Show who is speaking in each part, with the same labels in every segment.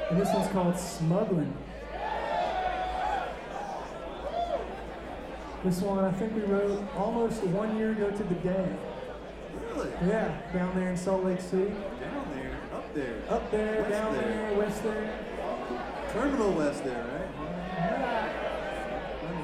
Speaker 1: And this one's called Smuggling. This one I think we wrote almost 1 year ago to the day.
Speaker 2: Really?
Speaker 1: Yeah, down there in Salt Lake City.
Speaker 2: Down there, up there.
Speaker 1: Up there,
Speaker 2: West
Speaker 1: down
Speaker 2: there.
Speaker 1: there, west there.
Speaker 2: Terminal West there, right?
Speaker 1: Yeah.
Speaker 2: Funny.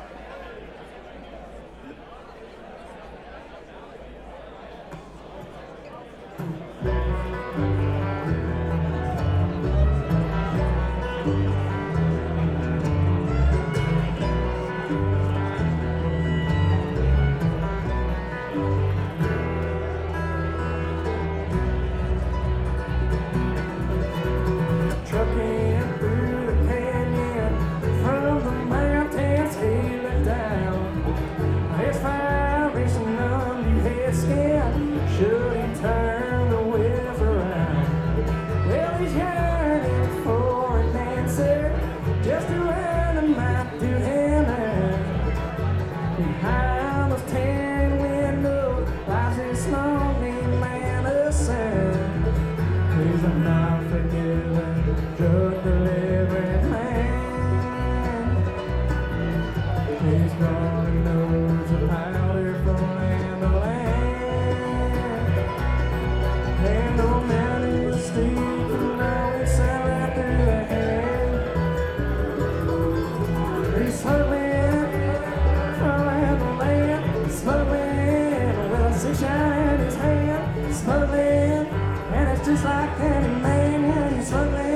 Speaker 1: Trucking through the canyon from the mountains hailing down. His fire racing under his skin. Should he turn the wheels around? Well, he's yearning for an answer, just to run him out to heaven. Behind those tan windows lies this lonely man of sin. He's a not forgiven, drug delivering man. He's gonna knows the powder from land to land. And no man in the street can always sell right through the hand. He's smuggling from land to land, smuggling with a six-shot in his hand, smuggling. And it's just like any man when he's smuggling.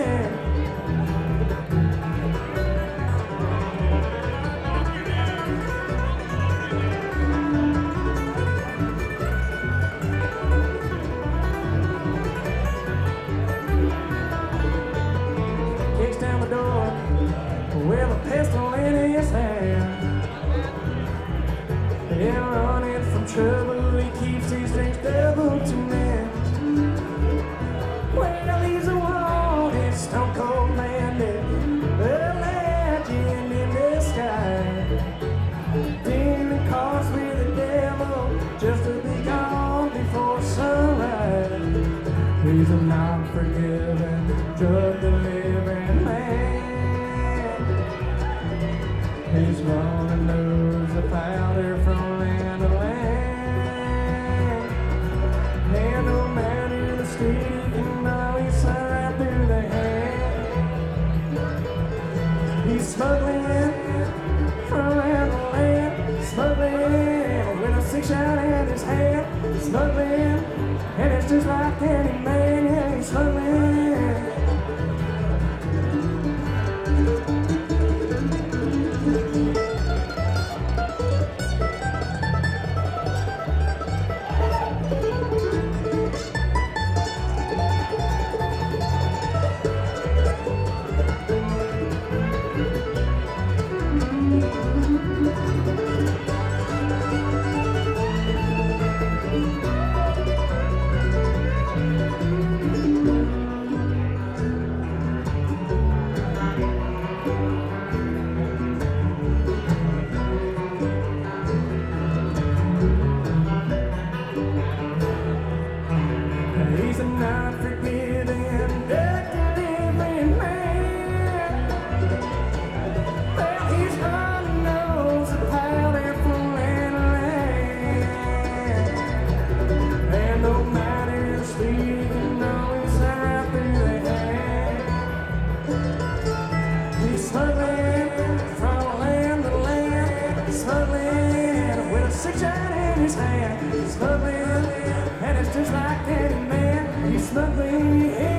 Speaker 1: Kicks down the door with a pistol in his hand. Yeah, running from trouble, he keeps his drinks double to men. Well, he's a wanted stone cold bandit, a legend in disguise. Dealing cards with the devil, just to be gone before sunrise. He's a non-forgiving, drug delivering man. He's gonna lose the powder from land to land. And no man in the street can always right through the hand. He's smuggling from land to land, smuggling with a six-shot in his hand, smuggling, and it's just like any man, yeah, he's smuggling. He's a not forgiving, drug delivering man. Well, he's running knows the powder from land to land. And no matter the street, can always right through the hand. He's smuggling from land to land, smuggling with a six-shot in his hand, smuggling. And it's just like any man, he's smuggling.